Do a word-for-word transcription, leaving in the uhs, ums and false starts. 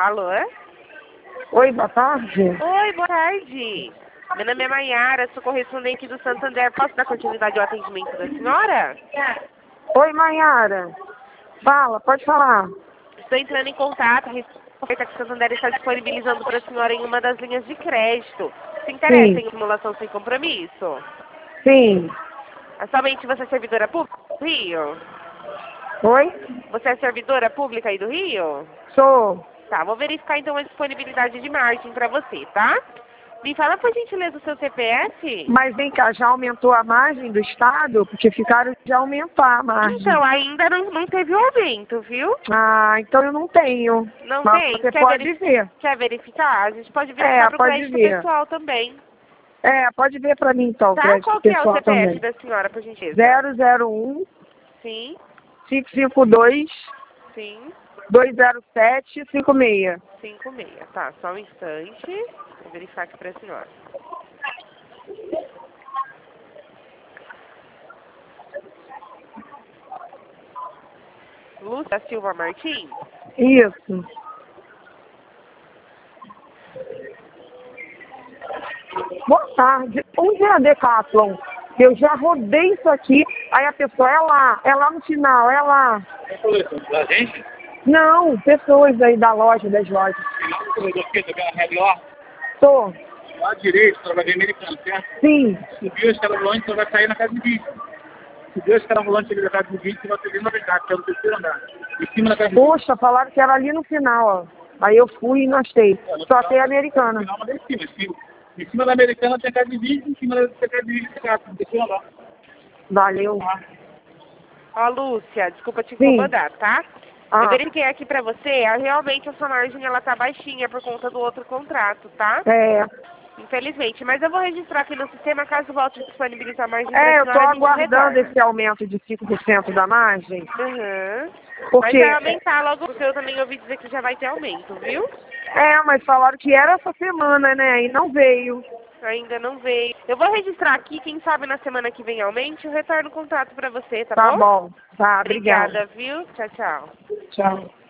Alô? Oi, boa tarde. Oi, boa tarde. Meu nome é Maiara, sou correspondente do Santander. Posso dar continuidade ao atendimento da senhora? Oi, Maiara. Fala, pode falar. Estou entrando em contato, a respeito que o Santander está disponibilizando para a senhora em uma das linhas de crédito. Se interessa Sim. em simulação sem compromisso? Sim. Somente você é servidora pública do Rio? Oi? Você é servidora pública aí do Rio? Sou. Tá, vou verificar então a disponibilidade de margem para você, tá? Me fala por gentileza o seu C P F? Mas vem cá, já aumentou a margem do Estado? Porque ficaram de aumentar a margem. Então, ainda não, não teve o aumento, viu? Ah, então eu não tenho. Não Mas tem? você Quer, pode verif ver. quer verificar? A gente pode verificar É, para o pode crédito ver. pessoal também. É, pode ver pra mim então, Tá? crédito Qual que é o pessoal C P F também. da senhora, por gentileza? zero zero um, Sim, cinco cinco dois, sim, dois zero sete, cinco seis. cinco seis. Tá, só um instante. Vou verificar aqui para a senhora. Lúcia Silva Martins? Isso. Boa tarde. Onde é a Decathlon? Eu já rodei isso aqui. Aí a pessoa é lá, é lá no final, é lá. Da gente? Não, pessoas aí da loja, das lojas. Tô. Lá à direita, você vai ver americano, certo? Sim. Subiu a escada volante, você vai sair na casa de vinte. Subiu a escada volante ali da casa de vinte, você vai subir na verdade, que é no terceiro andar. Em cima da casa de vinte. Poxa, falaram que era ali no final, ó. Aí eu fui e não achei. Só tem a americana. No final, mas em cima, em cima. Em cima da americana tem a casa de vinte, em cima da casa de vinte tem a casa, no terceiro andar. Valeu. Ó, Lúcia, desculpa te Sim. incomodar, tá? Eu Ah, verifiquei aqui pra você, ah, realmente a sua margem ela tá baixinha por conta do outro contrato, tá? é. Infelizmente, mas eu vou registrar aqui no sistema, caso volte a disponibilizar a margem pra É, eu tô senhora, a gente aguardando retorna. esse aumento de cinco por cento da margem. Uhum. Mas Porque. vai aumentar logo, porque eu também ouvi dizer que já vai ter aumento, viu? É, mas falaram que era essa semana, né? E não veio. Ainda não veio. Eu vou registrar aqui, quem sabe na semana que vem aumente, eu retorno o contrato pra você, tá, Tá bom? bom. Tá, obrigada. Obrigada, viu? Tchau, tchau. Tchau.